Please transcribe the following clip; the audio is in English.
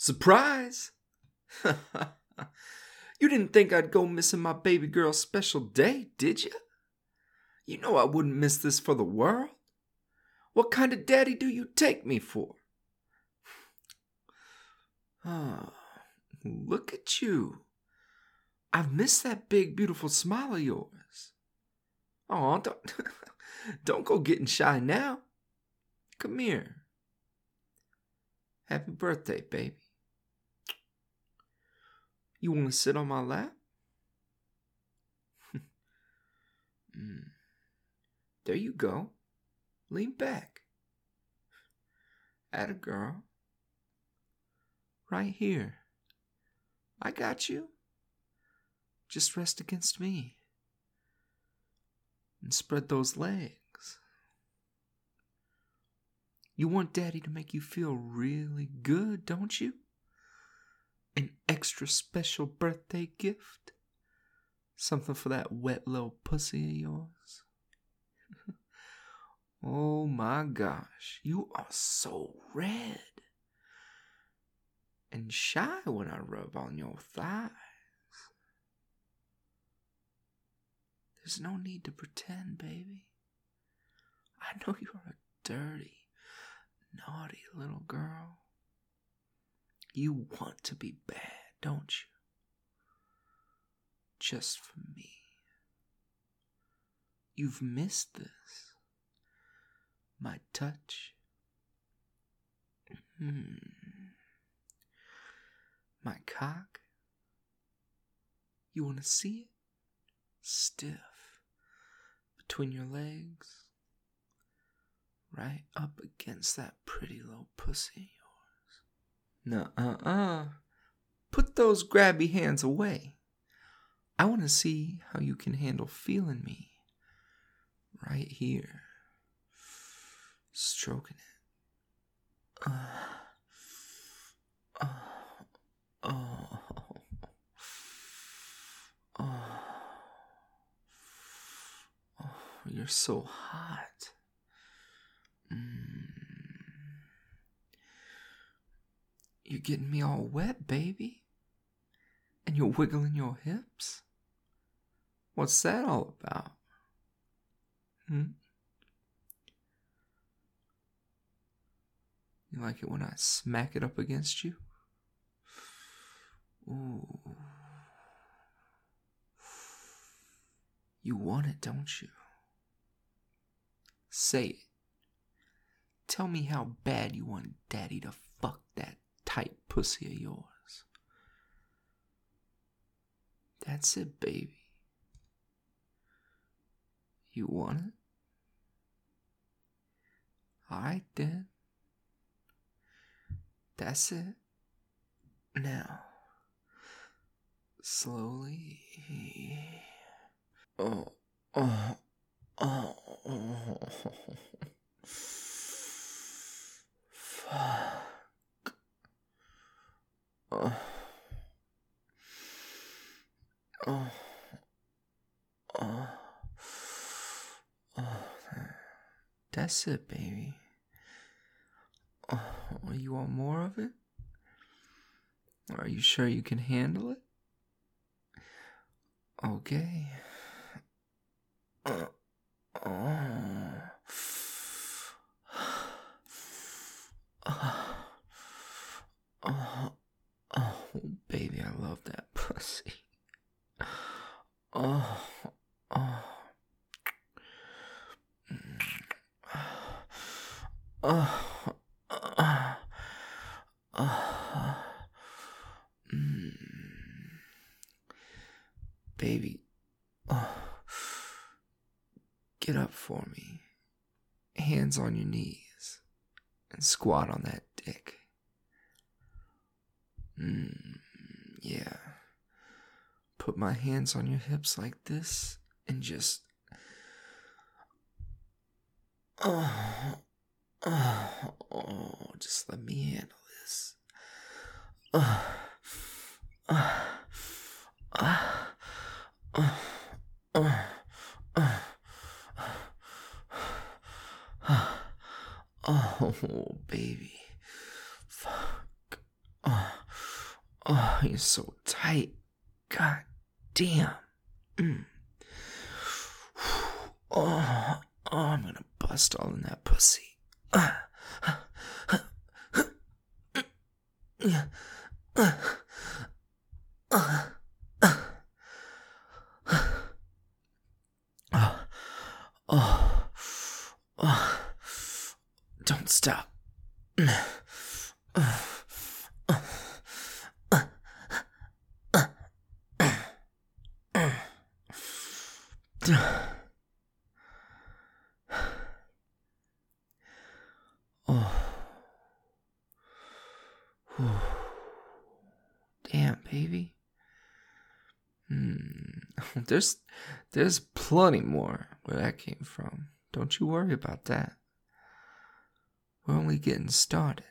Surprise! You didn't think I'd go missing my baby girl's special day, did you? You know I wouldn't miss this for the world. What kind of daddy do you take me for? Oh, look at you. I've missed that big, beautiful smile of yours. Oh, don't go getting shy now. Come here. Happy birthday, baby. You want to sit on my lap? There you go. Lean back. Atta girl. Right here. I got you. Just rest against me. And spread those legs. You want Daddy to make you feel really good, don't you? An extra special birthday gift? Something for that wet little pussy of yours? Oh my gosh, you are so red. And shy when I rub on your thighs. There's no need to pretend, baby. I know you're a dirty, naughty little girl. You want to be bad, don't you? Just for me. You've missed this. My touch. My cock. You want to see it? Stiff. Between your legs. Right up against that pretty little pussy of yours. Nuh-uh. Put those grabby hands away. I want to see how you can handle feeling me. Right here. Stroking it. You're so hot. You're getting me all wet, baby. And you're wiggling your hips? What's that all about? You like it when I smack it up against you? Ooh. You want it, don't you? Say it. Tell me how bad you want Daddy to fuck that tight pussy of yours. That's it, baby. You want it? Alright then. That's it. Now, slowly. Fuck. That's it, baby. You want more of it? Are you sure you can handle it? Okay. Baby, I love that pussy. Baby, get up for me. Hands on your knees and squat on that dick. Yeah. Put my hands on your hips like this and just just let me handle this. Oh, baby. Fuck. Oh, you're so tight. God damn. Oh, I'm gonna bust all in that pussy. Don't stop. Damn, baby. There's plenty more where that came from. Don't you worry about that. We're only getting started.